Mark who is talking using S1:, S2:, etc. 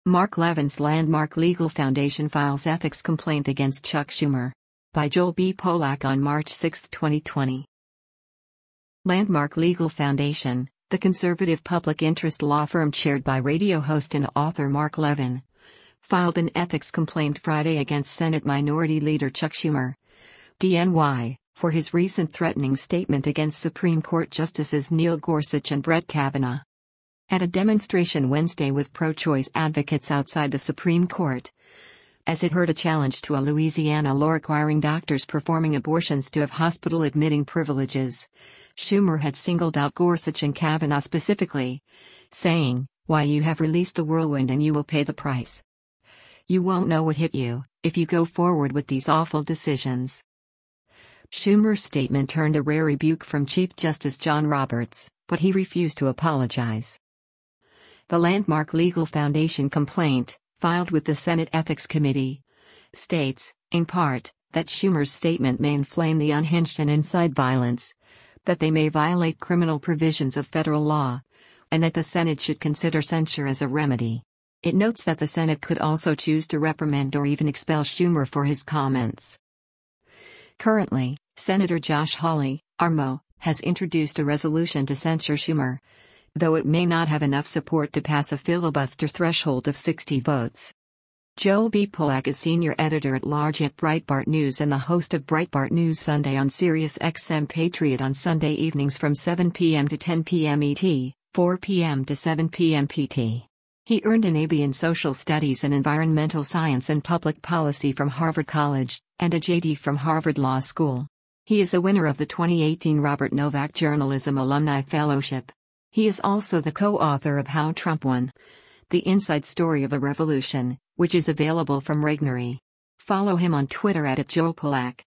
S1: Mark Levin's Landmark Legal Foundation files ethics complaint against Chuck Schumer. By Joel B. Polak on March 6, 2020. Landmark Legal Foundation, the conservative public interest law firm chaired by radio host and author Mark Levin, filed an ethics complaint Friday against Senate Minority Leader Chuck Schumer, DNY, for his recent threatening statement against Supreme Court Justices Neil Gorsuch and Brett Kavanaugh. At a demonstration Wednesday with pro-choice advocates outside the Supreme Court, as it heard a challenge to a Louisiana law requiring doctors performing abortions to have hospital-admitting privileges, Schumer had singled out Gorsuch and Kavanaugh specifically, saying, "Why, you have released the whirlwind and you will pay the price. You won't know what hit you if you go forward with these awful decisions." Schumer's statement earned a rare rebuke from Chief Justice John Roberts, but he refused to apologize. The Landmark Legal Foundation complaint, filed with the Senate Ethics Committee, states, in part, that Schumer's statement may inflame the unhinged and incite violence, that they may violate criminal provisions of federal law, and that the Senate should consider censure as a remedy. It notes that the Senate could also choose to reprimand or even expel Schumer for his comments. Currently, Senator Josh Hawley, RMO, has introduced a resolution to censure Schumer, though it may not have enough support to pass a filibuster threshold of 60 votes. Joel B. Polak is senior editor-at-large at Breitbart News and the host of Breitbart News Sunday on Sirius XM Patriot on Sunday evenings from 7 p.m. to 10 p.m. ET, 4 p.m. to 7 p.m. PT. He earned an AB in Social Studies and Environmental Science and Public Policy from Harvard College, and a JD from Harvard Law School. He is a winner of the 2018 Robert Novak Journalism Alumni Fellowship. He is also the co-author of How Trump Won: The Inside Story of a Revolution, which is available from Regnery. Follow him on Twitter @JoelPolak.